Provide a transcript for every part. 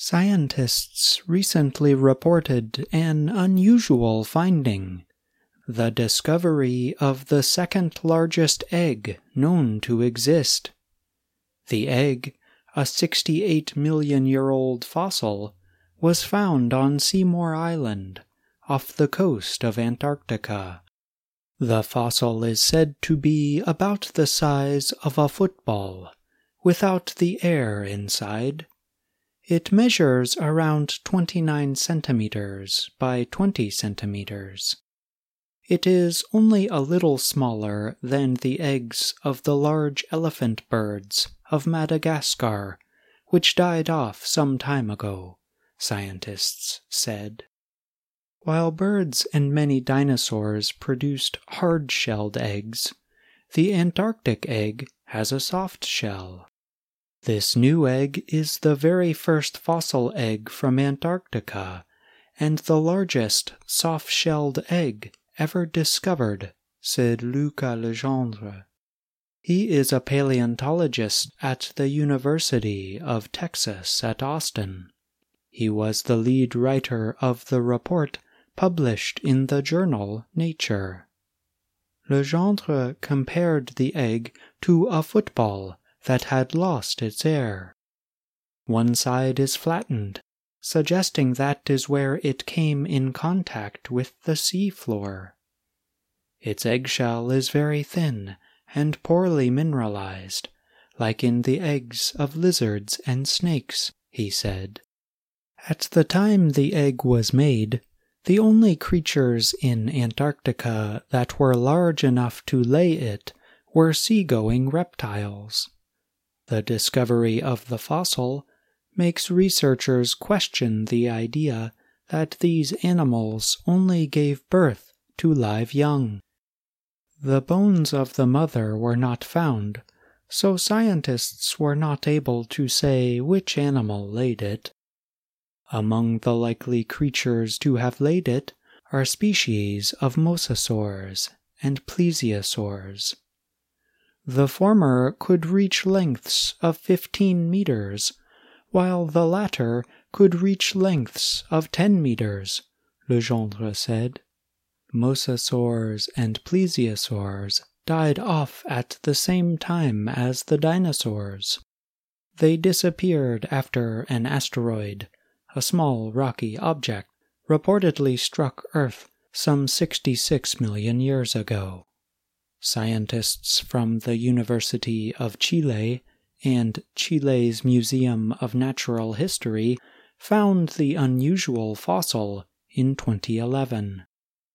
Scientists recently reported an unusual finding: the discovery of the second largest egg known to exist. The egg, a 68-million-year-old fossil, was found on Seymour Island, off the coast of Antarctica. The fossil is said to be about the size of a football, without the air inside. It measures around 29 centimeters by 20 centimeters. It is only a little smaller than the eggs of the large elephant birds of Madagascar, which died off some time ago, scientists said. While birds and many dinosaurs produced hard-shelled eggs, the Antarctic egg has a soft shell. This new egg is the very first fossil egg from Antarctica and the largest soft-shelled egg ever discovered, said Lucas Legendre. He is a paleontologist at the University of Texas at Austin. He was the lead writer of the report published in the journal Nature. Legendre compared the egg to a football that had lost its air. One side is flattened, suggesting that is where it came in contact with the sea floor. Its eggshell is very thin and poorly mineralized, like in the eggs of lizards and snakes, he said. At the time the egg was made, the only creatures in Antarctica that were large enough to lay it were sea-going reptiles. The discovery of the fossil makes researchers question the idea that these animals only gave birth to live young. The bones of the mother were not found, so scientists were not able to say which animal laid it. Among the likely creatures to have laid it are species of mosasaurs and plesiosaurs. The former could reach lengths of 15 meters, while the latter could reach lengths of 10 meters, Legendre said. Mosasaurs and plesiosaurs died off at the same time as the dinosaurs. They disappeared after an asteroid, a small rocky object, reportedly struck Earth some 66 million years ago. Scientists from the University of Chile and Chile's Museum of Natural History found the unusual fossil in 2011.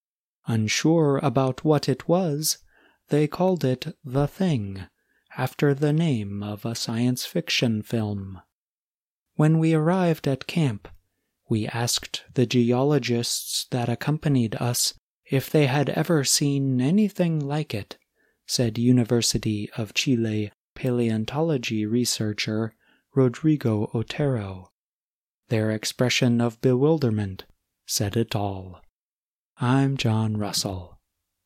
Unsure about what it was, they called it The Thing, after the name of a science fiction film. When we arrived at camp, we asked the geologists that accompanied us if they had ever seen anything like it, said University of Chile paleontology researcher Rodrigo Otero. Their expression of bewilderment said it all. I'm John Russell.